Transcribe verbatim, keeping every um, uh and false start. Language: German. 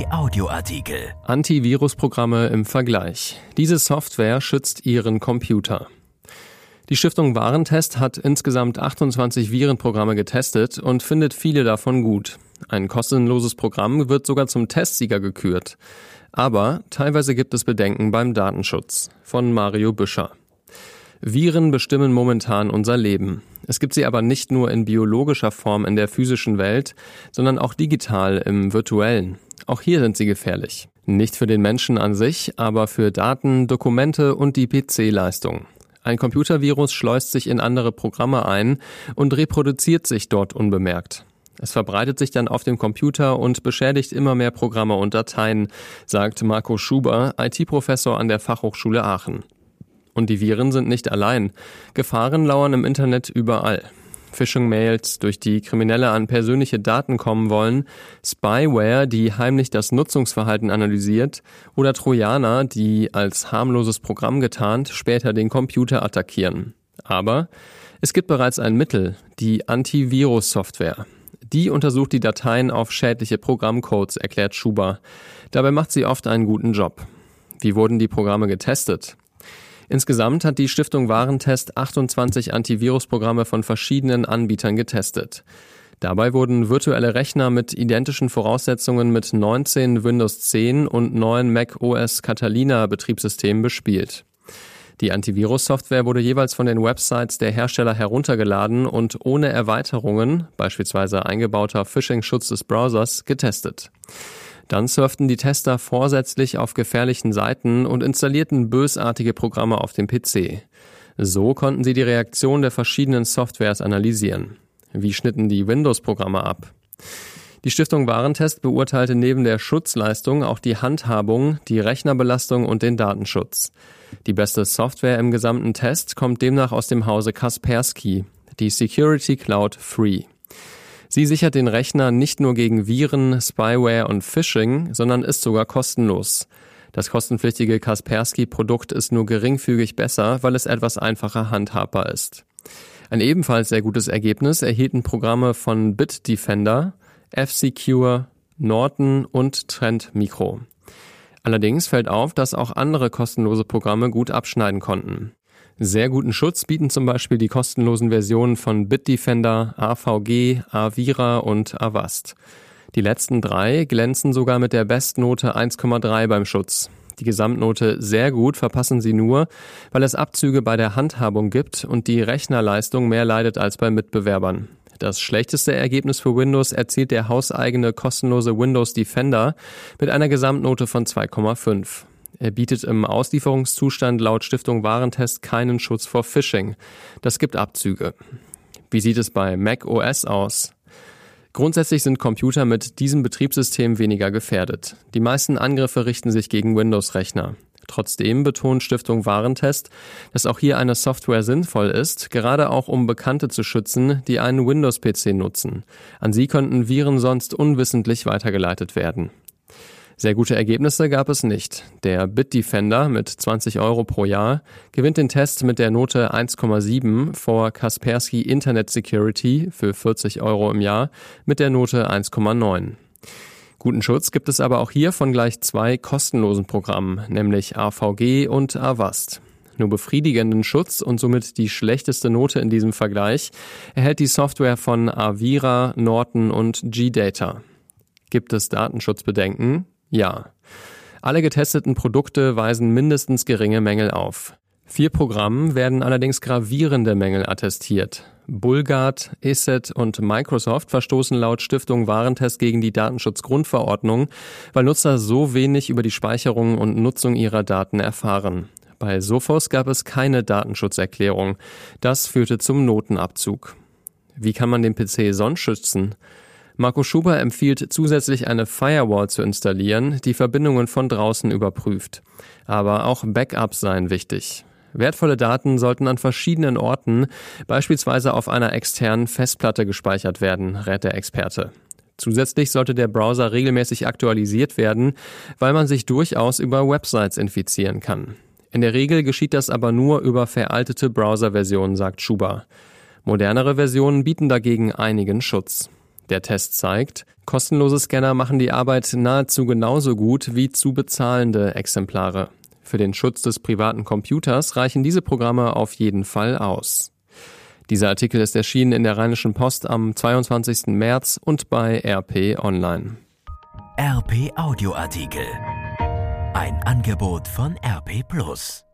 Audioartikel. Antivirusprogramme im Vergleich. Diese Software schützt Ihren Computer. Die Stiftung Warentest hat insgesamt achtundzwanzig Virenprogramme getestet und findet viele davon gut. Ein kostenloses Programm wird sogar zum Testsieger gekürt. Aber teilweise gibt es Bedenken beim Datenschutz. Von Mario Büscher. Viren bestimmen momentan unser Leben. Es gibt sie aber nicht nur in biologischer Form in der physischen Welt, sondern auch digital im virtuellen. Auch hier sind sie gefährlich. Nicht für den Menschen an sich, aber für Daten, Dokumente und die P C-Leistung. Ein Computervirus schleust sich in andere Programme ein und reproduziert sich dort unbemerkt. Es verbreitet sich dann auf dem Computer und beschädigt immer mehr Programme und Dateien, sagt Marco Schuber, I T-Professor an der Fachhochschule Aachen. Und die Viren sind nicht allein. Gefahren lauern im Internet überall. Phishing-Mails, durch die Kriminelle an persönliche Daten kommen wollen, Spyware, die heimlich das Nutzungsverhalten analysiert, oder Trojaner, die als harmloses Programm getarnt später den Computer attackieren. Aber es gibt bereits ein Mittel, die Antivirus-Software. Die untersucht die Dateien auf schädliche Programmcodes, erklärt Schuber. Dabei macht sie oft einen guten Job. Wie wurden die Programme getestet? Insgesamt hat die Stiftung Warentest achtundzwanzig Antivirusprogramme von verschiedenen Anbietern getestet. Dabei wurden virtuelle Rechner mit identischen Voraussetzungen mit neunzehn Windows zehn und neun Mac O S Catalina Betriebssystemen bespielt. Die Antivirus-Software wurde jeweils von den Websites der Hersteller heruntergeladen und ohne Erweiterungen, beispielsweise eingebauter Phishing-Schutz des Browsers, getestet. Dann surften die Tester vorsätzlich auf gefährlichen Seiten und installierten bösartige Programme auf dem P C. So konnten sie die Reaktion der verschiedenen Softwares analysieren. Wie schnitten die Windows-Programme ab? Die Stiftung Warentest beurteilte neben der Schutzleistung auch die Handhabung, die Rechnerbelastung und den Datenschutz. Die beste Software im gesamten Test kommt demnach aus dem Hause Kaspersky, die Security Cloud Free. Sie sichert den Rechner nicht nur gegen Viren, Spyware und Phishing, sondern ist sogar kostenlos. Das kostenpflichtige Kaspersky-Produkt ist nur geringfügig besser, weil es etwas einfacher handhabbar ist. Ein ebenfalls sehr gutes Ergebnis erhielten Programme von Bitdefender, F-Secure, Norton und Trend Micro. Allerdings fällt auf, dass auch andere kostenlose Programme gut abschneiden konnten. Sehr guten Schutz bieten zum Beispiel die kostenlosen Versionen von Bitdefender, A V G, Avira und Avast. Die letzten drei glänzen sogar mit der Bestnote eins Komma drei beim Schutz. Die Gesamtnote sehr gut verpassen sie nur, weil es Abzüge bei der Handhabung gibt und die Rechnerleistung mehr leidet als bei Mitbewerbern. Das schlechteste Ergebnis für Windows erzielt der hauseigene kostenlose Windows Defender mit einer Gesamtnote von zwei Komma fünf. Er bietet im Auslieferungszustand laut Stiftung Warentest keinen Schutz vor Phishing. Das gibt Abzüge. Wie sieht es bei Mac O S aus? Grundsätzlich sind Computer mit diesem Betriebssystem weniger gefährdet. Die meisten Angriffe richten sich gegen Windows-Rechner. Trotzdem betont Stiftung Warentest, dass auch hier eine Software sinnvoll ist, gerade auch um Bekannte zu schützen, die einen Windows-P C nutzen. An sie könnten Viren sonst unwissentlich weitergeleitet werden. Sehr gute Ergebnisse gab es nicht. Der Bitdefender mit zwanzig Euro pro Jahr gewinnt den Test mit der Note eins Komma sieben vor Kaspersky Internet Security für vierzig Euro im Jahr mit der Note eins Komma neun. Guten Schutz gibt es aber auch hier von gleich zwei kostenlosen Programmen, nämlich A V G und Avast. Nur befriedigenden Schutz und somit die schlechteste Note in diesem Vergleich erhält die Software von Avira, Norton und G-Data. Gibt es Datenschutzbedenken? Ja. Alle getesteten Produkte weisen mindestens geringe Mängel auf. Vier Programmen werden allerdings gravierende Mängel attestiert. Bullguard, E S E T und Microsoft verstoßen laut Stiftung Warentest gegen die Datenschutzgrundverordnung, weil Nutzer so wenig über die Speicherung und Nutzung ihrer Daten erfahren. Bei Sophos gab es keine Datenschutzerklärung. Das führte zum Notenabzug. Wie kann man den P C sonst schützen? Marco Schuber empfiehlt zusätzlich eine Firewall zu installieren, die Verbindungen von draußen überprüft. Aber auch Backups seien wichtig. Wertvolle Daten sollten an verschiedenen Orten, beispielsweise auf einer externen Festplatte, gespeichert werden, rät der Experte. Zusätzlich sollte der Browser regelmäßig aktualisiert werden, weil man sich durchaus über Websites infizieren kann. In der Regel geschieht das aber nur über veraltete Browserversionen, sagt Schuber. Modernere Versionen bieten dagegen einigen Schutz. Der Test zeigt, kostenlose Scanner machen die Arbeit nahezu genauso gut wie zu bezahlende Exemplare. Für den Schutz des privaten Computers reichen diese Programme auf jeden Fall aus. Dieser Artikel ist erschienen in der Rheinischen Post am zweiundzwanzigsten März und bei R P Online. R P Audioartikel. Ein Angebot von R P Plus.